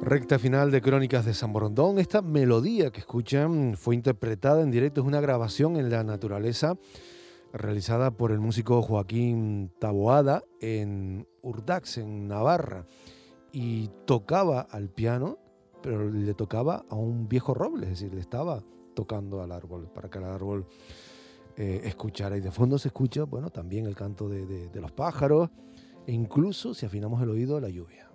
Recta final de Crónicas de San Borondón. Esta melodía que escuchan fue interpretada en directo, es una grabación en la naturaleza realizada por el músico Joaquín Taboada en Urdax, en Navarra, y tocaba al piano, pero le tocaba a un viejo roble, es decir, le estaba tocando al árbol para que el árbol escuchara. Y de fondo se escucha, bueno, también el canto de los pájaros e incluso, si afinamos el oído, la lluvia.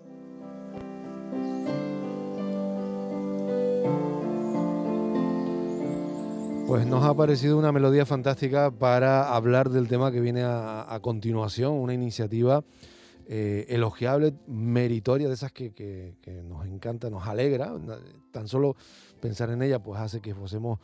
Pues nos ha parecido una melodía fantástica para hablar del tema que viene a continuación, una iniciativa elogiable, meritoria, de esas que nos encanta, nos alegra. Tan solo pensar en ella pues hace que posemos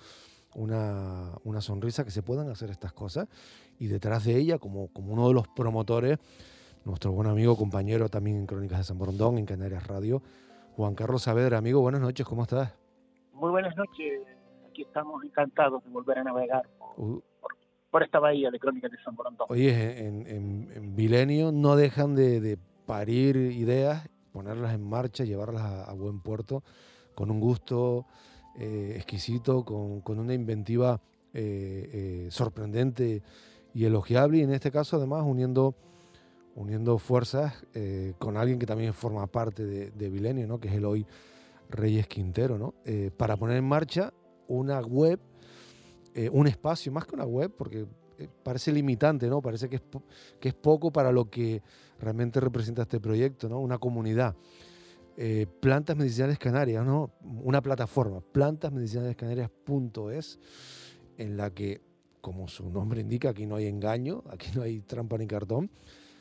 una sonrisa, que se puedan hacer estas cosas. Y detrás de ella, como uno de los promotores, nuestro buen amigo, compañero también en Crónicas de San Borondón, en Canarias Radio, Juan Carlos Saavedra. Amigo, buenas noches, ¿cómo estás? Muy buenas noches. Aquí estamos encantados de volver a navegar Uh, por esta bahía de Crónicas de San Borondón. Oye, en Vilenio no dejan de parir ideas, ponerlas en marcha, llevarlas a buen puerto, con un gusto exquisito, con una inventiva sorprendente y elogiable, y en este caso además uniendo fuerzas con alguien que también forma parte de Vilenio, ¿no? Que es Eloy Reyes Quintero, ¿no? Para poner en marcha una web, un espacio, más que una web, porque parece limitante, ¿no? Parece que es poco para lo que realmente representa este proyecto, ¿no? Una comunidad. Plantas Medicinales Canarias, ¿no? Una plataforma, plantasmedicinalescanarias.es, en la que, como su nombre indica, aquí no hay engaño, aquí no hay trampa ni cartón.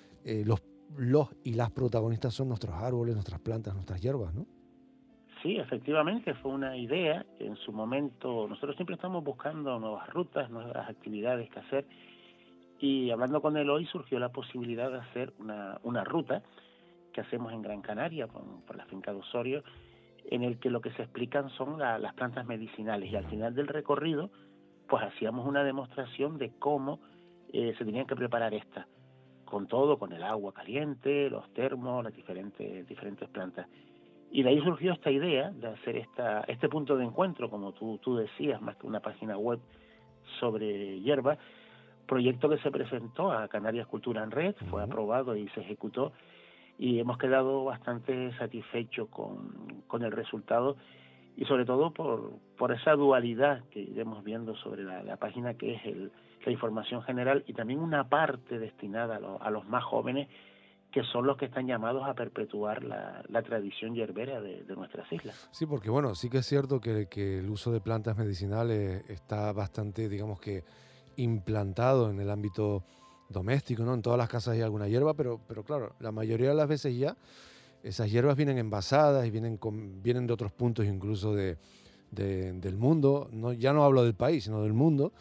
Los y las protagonistas son nuestros árboles, nuestras plantas, nuestras hierbas, ¿no? Sí, efectivamente, fue una idea. En su momento, nosotros siempre estamos buscando nuevas rutas, nuevas actividades que hacer. Y hablando con él hoy, surgió la posibilidad de hacer una ruta que hacemos en Gran Canaria, por la finca de Osorio, en el que lo que se explican son las plantas medicinales. Y al final del recorrido, pues hacíamos una demostración de cómo se tenían que preparar estas, con todo, con el agua caliente, los termos, las diferentes plantas. Y de ahí surgió esta idea de hacer este punto de encuentro, como tú decías, más que una página web sobre hierbas, proyecto que se presentó a Canarias Cultura en Red, fue aprobado y se ejecutó, y hemos quedado bastante satisfechos con el resultado, y sobre todo por esa dualidad que iremos viendo sobre la página, que es la información general y también una parte destinada a los más jóvenes, que son los que están llamados a perpetuar la tradición yerbera de nuestras islas. Sí, porque bueno, sí que es cierto que el uso de plantas medicinales está bastante, digamos que, implantado en el ámbito doméstico, ¿no? En todas las casas hay alguna hierba, pero claro, la mayoría de las veces ya esas hierbas vienen envasadas y vienen de otros puntos incluso del mundo. No, ya no hablo del país, sino del mundo.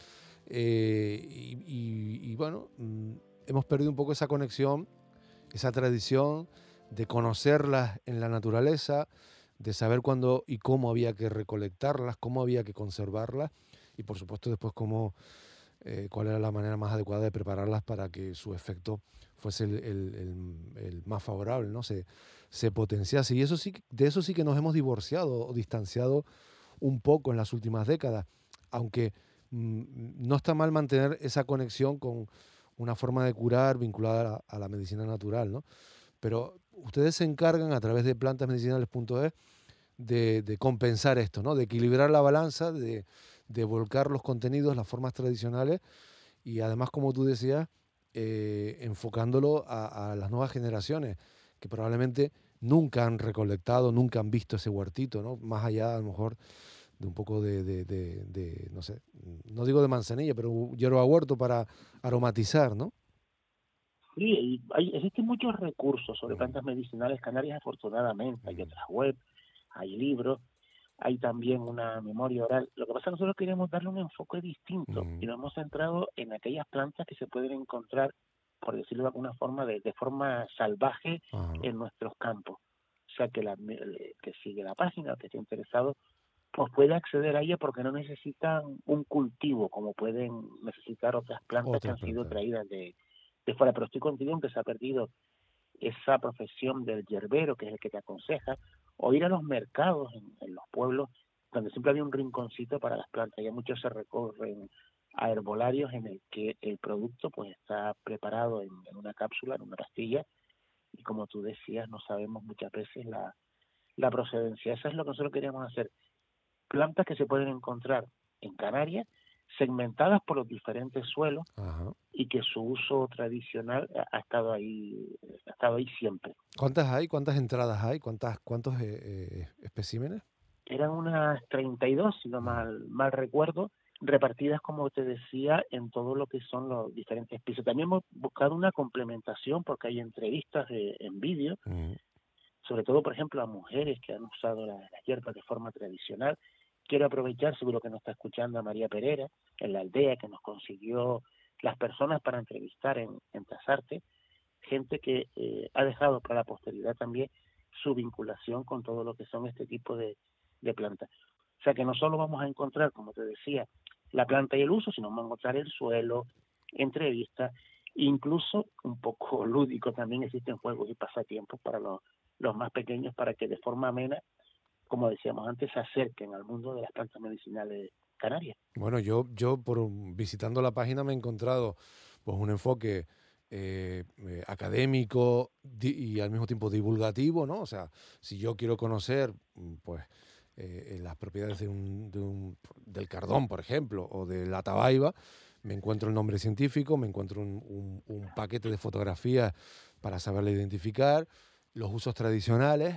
Y bueno, hemos perdido un poco esa conexión, esa tradición de conocerlas en la naturaleza, de saber cuándo y cómo había que recolectarlas, cómo había que conservarlas y por supuesto después cuál era la manera más adecuada de prepararlas para que su efecto fuese el más favorable, ¿no? Se potenciase. Y de eso sí que nos hemos divorciado o distanciado un poco en las últimas décadas, aunque no está mal mantener esa conexión con una forma de curar vinculada a la medicina natural, ¿no? Pero ustedes se encargan a través de plantasmedicinales.es de compensar esto, ¿no? De equilibrar la balanza, de volcar los contenidos, las formas tradicionales y además, como tú decías, enfocándolo a las nuevas generaciones que probablemente nunca han recolectado, nunca han visto ese huertito, ¿no? Más allá a lo mejor de un poco no sé, no digo de manzanilla, pero hierba huerto para aromatizar, ¿no? Sí, existen muchos recursos sobre plantas medicinales canarias, afortunadamente. Hay otras web, hay libros, hay también una memoria oral. Lo que pasa es que nosotros queremos darle un enfoque distinto y nos hemos centrado en aquellas plantas que se pueden encontrar, por decirlo de alguna forma, de forma salvaje en nuestros campos. O sea, que sigue la página, que esté interesado, pues puede acceder a ella, porque no necesitan un cultivo como pueden necesitar otras plantas que han sido traídas de fuera. Pero estoy contigo en que se ha perdido esa profesión del yerbero, que es el que te aconseja, o ir a los mercados en los pueblos donde siempre había un rinconcito para las plantas. Ya muchos se recorren a herbolarios en el que el producto pues está preparado en una cápsula, en una pastilla, y como tú decías, no sabemos muchas veces la procedencia. Eso es lo que nosotros queríamos hacer. Plantas que se pueden encontrar en Canarias, segmentadas por los diferentes suelos, Ajá. y que su uso tradicional ha estado ahí siempre. ¿Cuántas hay? ¿Cuántas entradas hay? ¿Cuántos especímenes? Eran unas 32, si no Mm, mal recuerdo, repartidas, como te decía, en todo lo que son los diferentes pisos. También hemos buscado una complementación porque hay entrevistas en vídeo, mm. sobre todo, por ejemplo, a mujeres que han usado las hierbas de forma tradicional. Quiero aprovechar, seguro que nos está escuchando, a María Pereira, en la aldea, que nos consiguió las personas para entrevistar en Tasarte, gente que ha dejado para la posteridad también su vinculación con todo lo que son este tipo de plantas. O sea que no solo vamos a encontrar, como te decía, la planta y el uso, sino vamos a encontrar el suelo, entrevistas, incluso un poco lúdico también existen juegos y pasatiempos para los más pequeños, para que de forma amena, como decíamos antes, se acerquen al mundo de las plantas medicinales canarias. Bueno, yo visitando la página me he encontrado pues un enfoque académico y al mismo tiempo divulgativo, ¿no? O sea, si yo quiero conocer pues las propiedades del cardón, por ejemplo, o de la tabaiba, me encuentro el nombre científico, me encuentro un paquete de fotografías para saberla identificar, los usos tradicionales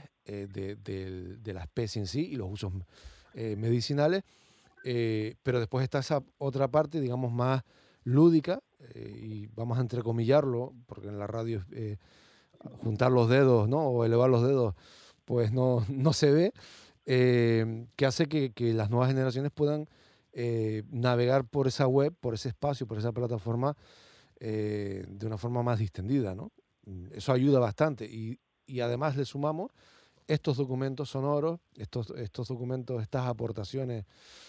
de la especie en sí y los usos medicinales, pero después está esa otra parte, digamos, más lúdica, y vamos a entrecomillarlo, porque en la radio juntar los dedos, ¿no? O elevar los dedos, pues no, no se ve, que hace que las nuevas generaciones puedan navegar por esa web, por ese espacio, por esa plataforma, de una forma más distendida, ¿no? Eso ayuda bastante. Y además le sumamos estos documentos sonoros, estos documentos, estas aportaciones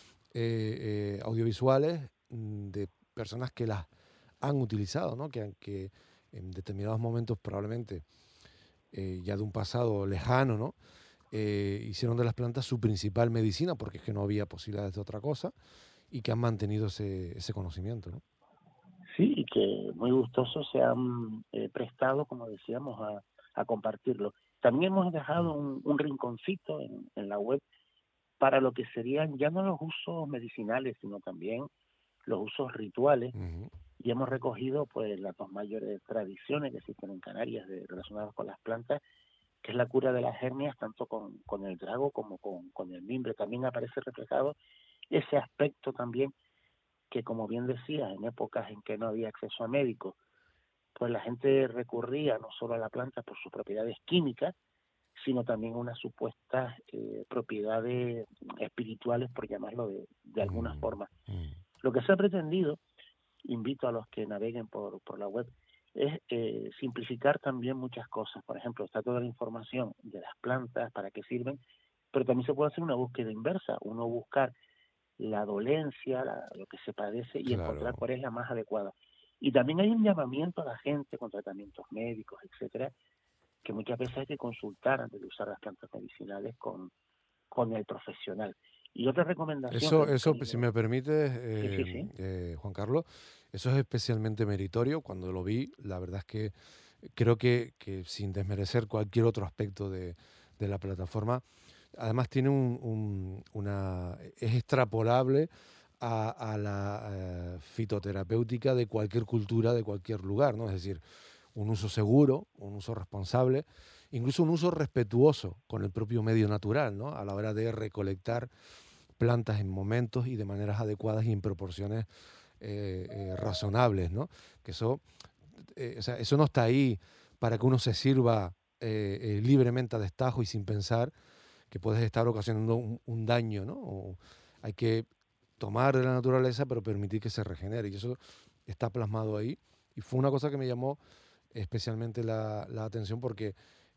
audiovisuales de personas que las han utilizado, ¿no? Que en determinados momentos probablemente ya de un pasado lejano, ¿no? Hicieron de las plantas su principal medicina porque es que no había posibilidades de otra cosa y que han mantenido ese conocimiento, ¿no? Sí, y que muy gustosos se han prestado, como decíamos, a compartirlo. También hemos Mm. dejado un rinconcito en la web para lo que serían ya no los usos medicinales, sino también los usos rituales, Ujú. y hemos recogido pues las dos mayores tradiciones que existen en Canarias relacionadas con las plantas, que es la cura de las hernias, tanto con el drago como con el mimbre. También aparece reflejado ese aspecto también que, como bien decía, en épocas en que no había acceso a médicos, pues la gente recurría no solo a la planta por sus propiedades químicas, sino también unas supuestas propiedades espirituales, por llamarlo de alguna Mm, forma. mm. Lo que se ha pretendido, invito a los que naveguen por la web, es simplificar también muchas cosas. Por ejemplo, está toda la información de las plantas, para qué sirven, pero también se puede hacer una búsqueda inversa, uno buscar la dolencia, lo que se padece, y encontrar Claro. cuál es la más adecuada. Y también hay un llamamiento a la gente con tratamientos médicos, etcétera, que muchas veces hay que consultar antes de usar las plantas medicinales con el profesional. Y otra recomendación que hemos Eso, si querido, me permites, sí, sí, sí, Juan Carlos, eso es especialmente meritorio. Cuando lo vi, la verdad es que creo que sin desmerecer cualquier otro aspecto de la plataforma, además tiene es extrapolable a la fitoterapéutica de cualquier cultura, de cualquier lugar, ¿no? Es decir, un uso seguro, un uso responsable, incluso un uso respetuoso con el propio medio natural, ¿no? A la hora de recolectar plantas en momentos y de maneras adecuadas y en proporciones razonables, ¿no? Que eso, o sea, eso no está ahí para que uno se sirva libremente a destajo y sin pensar que puedes estar ocasionando un daño, ¿no? Hay que tomar de la naturaleza, pero permitir que se regenere. Y eso está plasmado ahí. Y fue una cosa que me llamó especialmente la atención porque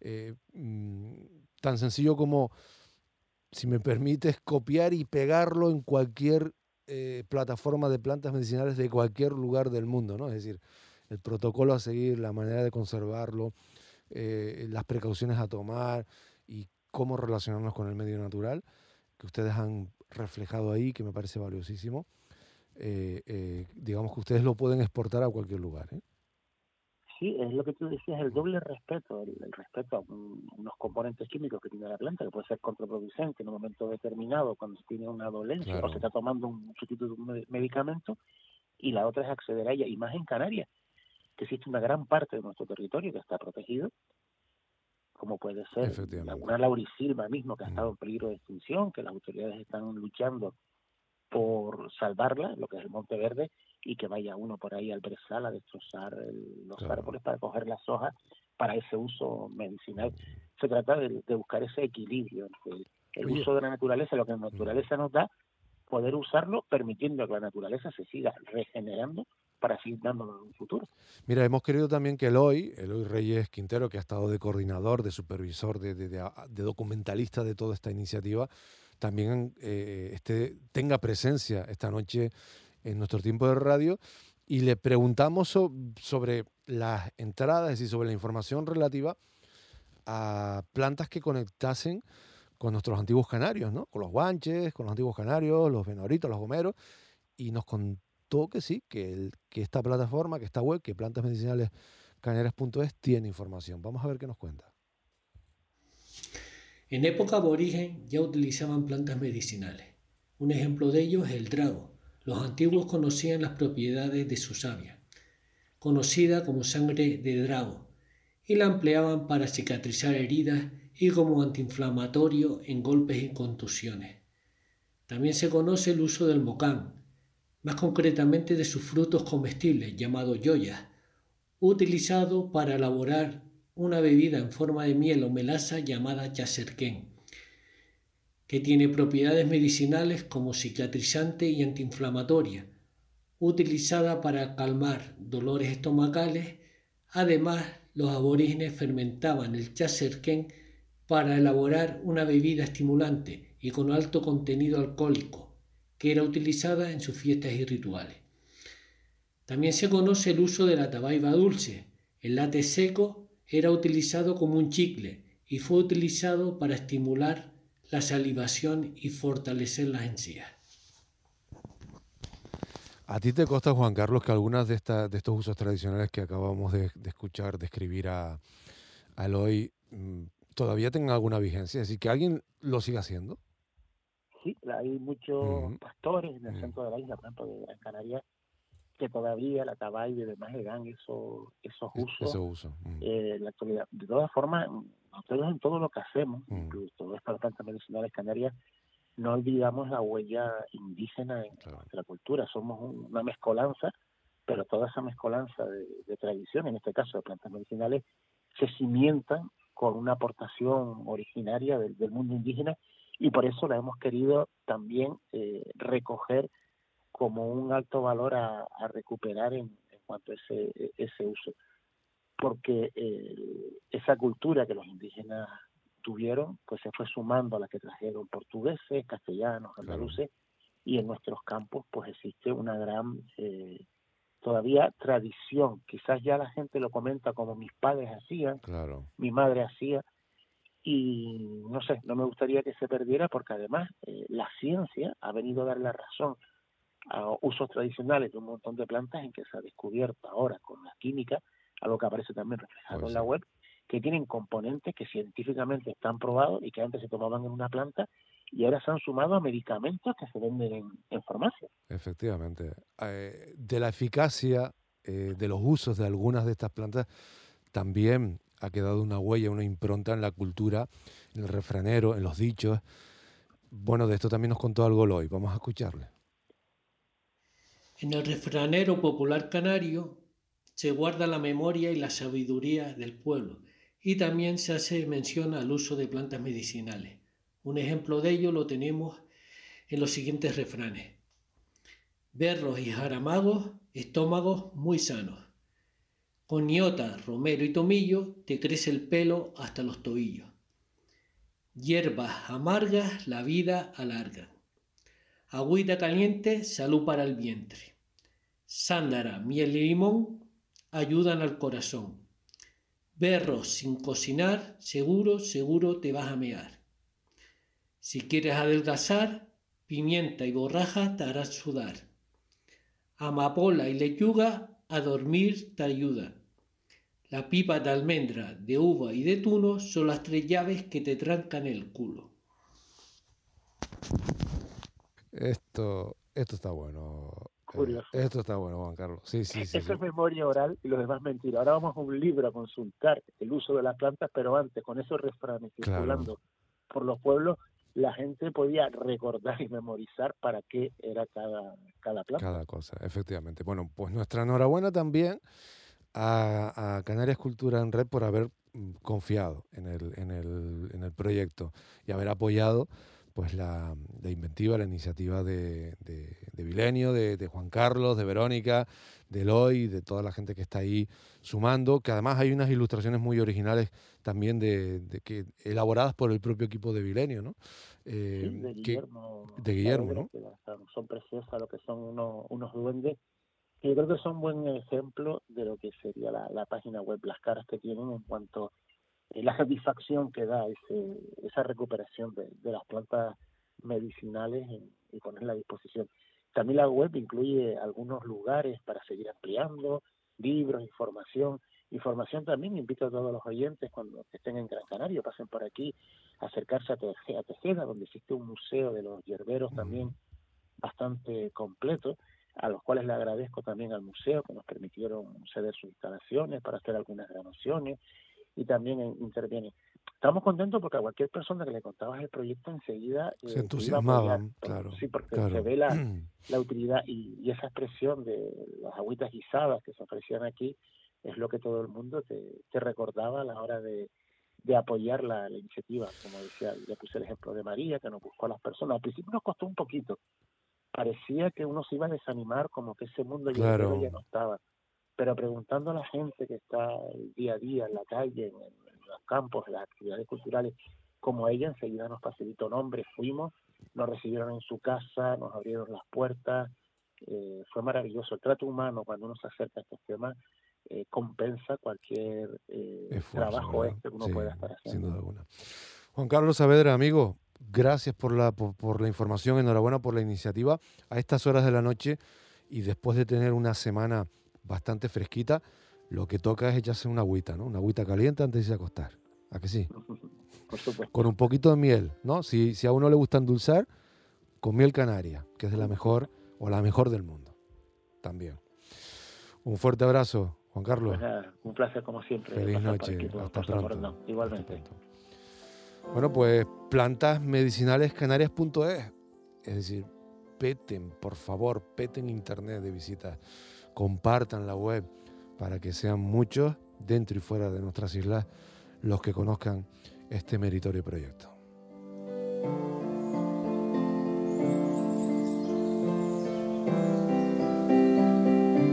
tan sencillo como, si me permites, copiar y pegarlo en cualquier plataforma de plantas medicinales de cualquier lugar del mundo, ¿no? Es decir, el protocolo a seguir, la manera de conservarlo, las precauciones a tomar y cómo relacionarnos con el medio natural, que ustedes han reflejado ahí, que me parece valiosísimo. Digamos que ustedes lo pueden exportar a cualquier lugar, ¿eh? Sí, es lo que tú decías, el doble respeto, el respeto a unos componentes químicos que tiene la planta, que puede ser contraproducente en un momento determinado cuando se tiene una dolencia o se Claro, está tomando un sustituto de un medicamento, y la otra es acceder a ella. Y más en Canarias, que existe una gran parte de nuestro territorio que está protegido, como puede ser efectivamente. Laguna Laurisilva mismo, que ha estado Mm, en peligro de extinción, que las autoridades están luchando por salvarla, lo que es el Monte Verde, y que vaya uno por ahí al brezal a destrozar los claro. árboles para coger las hojas para ese uso medicinal. Se trata de buscar ese equilibrio entre el Oye, uso de la naturaleza, lo que la mm, naturaleza nos da, poder usarlo permitiendo que la naturaleza se siga regenerando para seguir dándonos un futuro. mira, hemos querido también que Eloy Reyes Quintero, que ha estado de coordinador, de supervisor, de documentalista de toda esta iniciativa, también tenga presencia esta noche en nuestro tiempo de radio y le preguntamos sobre las entradas, es decir, sobre la información relativa a plantas que conectasen con nuestros antiguos canarios, ¿no? Con los guanches, con los antiguos canarios, los benoritos, los gomeros, y nos contó que sí, que esta plataforma, que esta web, que plantasmedicinalescanarias.es tiene información. Vamos a ver qué nos cuenta. En época aborigen ya utilizaban plantas medicinales. Un ejemplo de ello es el drago. Los antiguos conocían las propiedades de su savia, conocida como sangre de drago, y la empleaban para cicatrizar heridas y como antiinflamatorio en golpes y contusiones. También se conoce el uso del mocán, más concretamente de sus frutos comestibles llamados yoyas, utilizado para elaborar una bebida en forma de miel o melaza llamada chaserquén, que tiene propiedades medicinales como cicatrizante y antiinflamatoria, utilizada para calmar dolores estomacales. Además, los aborígenes fermentaban el chaserquén para elaborar una bebida estimulante y con alto contenido alcohólico, que era utilizada en sus fiestas y rituales. También se conoce el uso de la tabaiba dulce. El late seco era utilizado como un chicle y fue utilizado para estimular la salivación y fortalecer las encías. ¿A ti te consta, Juan Carlos, que algunas de estos usos tradicionales que acabamos de escuchar, describir a Eloy, todavía tengan alguna vigencia? Es decir, que alguien lo siga haciendo. Sí, hay muchos Ujú, pastores en el ujú. centro de la isla, por ejemplo, de Gran Canaria, que todavía la tabaiba y demás le dan esos usos Ese uso. en la actualidad. De todas formas, nosotros en todo lo que hacemos, Mm, incluso todas estas plantas medicinales canarias, no olvidamos la huella indígena en claro, nuestra cultura. Somos una mezcolanza, pero toda esa mezcolanza de tradición, en este caso de plantas medicinales, se cimientan con una aportación originaria del mundo indígena, y por eso la hemos querido también recoger como un alto valor a recuperar en cuanto a ese uso, porque esa cultura que los indígenas tuvieron, pues se fue sumando a la que trajeron portugueses, castellanos, claro, andaluces, y en nuestros campos pues existe una gran todavía tradición. Quizás ya la gente lo comenta como mis padres hacían, claro. mi madre hacía, y no sé, no me gustaría que se perdiera, porque además la ciencia ha venido a dar la razón a usos tradicionales de un montón de plantas en que se ha descubierto ahora con la química, algo que aparece también reflejado Pues en sí, la web, que tienen componentes que científicamente están probados y que antes se tomaban en una planta y ahora se han sumado a medicamentos que se venden en farmacia. efectivamente. De la eficacia de los usos de algunas de estas plantas también ha quedado una huella, una impronta en la cultura, en el refranero, en los dichos. Bueno, de esto también nos contó algo Eloy. Vamos a escucharle. En el refranero popular canario se guarda la memoria y la sabiduría del pueblo, y también se hace mención al uso de plantas medicinales. Un ejemplo de ello lo tenemos en los siguientes refranes: berros y jaramagos, estómagos muy sanos. Con ñota, romero y tomillo te crece el pelo hasta los tobillos. Hierbas amargas la vida alargan. Agüita caliente, salud para el vientre. Sándara, miel y limón ayudan al corazón. Berros sin cocinar, seguro, seguro te vas a mear. Si quieres adelgazar, pimienta y borraja te harán sudar. Amapola y lechuga a dormir te ayuda. La pipa de almendra, de uva y de tuno son las 3 llaves que te trancan el culo. Esto está bueno. Curioso. Esto está bueno, Juan Carlos. Sí. Eso es memoria oral y lo demás mentira. Ahora vamos a un libro a consultar el uso de las plantas, pero antes, con esos refranes circulando por los pueblos, la gente podía recordar y memorizar para qué era cada planta. Cada cosa, efectivamente. Bueno, pues nuestra enhorabuena también a Canarias Cultura en Red por haber confiado en el proyecto y haber apoyado pues la inventiva, la iniciativa de Vilenio, de Juan Carlos, de Verónica, de Eloy, de toda la gente que está ahí sumando, que además hay unas ilustraciones muy originales también que elaboradas por el propio equipo de Vilenio, ¿no? Sí, de Guillermo. De Guillermo, ¿no? Son preciosas lo que son unos duendes. Yo creo que son buen ejemplo de lo que sería la página web, las caras que tienen en cuanto a la satisfacción que da esa recuperación de las plantas medicinales y ponerla a disposición. También la web incluye algunos lugares para seguir ampliando, libros, información también. Invito a todos los oyentes cuando estén en Gran Canaria, pasen por aquí, acercarse a Tejeda, donde existe un museo de los hierberos también bastante completo, a los cuales le agradezco también al museo que nos permitieron ceder sus instalaciones para hacer algunas grabaciones y también intervienen. Estamos contentos porque a cualquier persona que le contabas el proyecto enseguida se entusiasmaban, claro. Sí, porque claro. Se ve la utilidad y esa expresión de las agüitas guisadas que se ofrecían aquí es lo que todo el mundo te recordaba a la hora de apoyar la iniciativa. Como decía, le puse el ejemplo de María, que nos buscó a las personas. Al principio nos costó un poquito, parecía que uno se iba a desanimar, como que ese mundo ya no estaba. Pero preguntando a la gente que está el día a día en la calle, en los campos, en las actividades culturales, como ella, enseguida nos facilitó nombres, fuimos, nos recibieron en su casa, nos abrieron las puertas, fue maravilloso. El trato humano, cuando uno se acerca a estos temas, compensa cualquier esfuerzo, trabajo ¿verdad? que uno pueda estar haciendo. Sin duda alguna. Juan Carlos Saavedra, amigo, gracias por la información, enhorabuena por la iniciativa. A estas horas de la noche y después de tener una semana bastante fresquita, lo que toca es echarse una agüita, ¿no? Una agüita caliente antes de irse a acostar. ¿A que sí? Por supuesto. Con un poquito de miel, ¿no? Si a uno le gusta endulzar, con miel canaria, que es de la mejor o la mejor del mundo. También. Un fuerte abrazo, Juan Carlos. Pues nada, un placer como siempre. Feliz noche. Hasta pronto. Igualmente. Hasta pronto. Bueno, pues plantasmedicinalescanarias.es. Es decir, peten, por favor, peten internet de visitas. Compartan la web para que sean muchos dentro y fuera de nuestras islas los que conozcan este meritorio proyecto.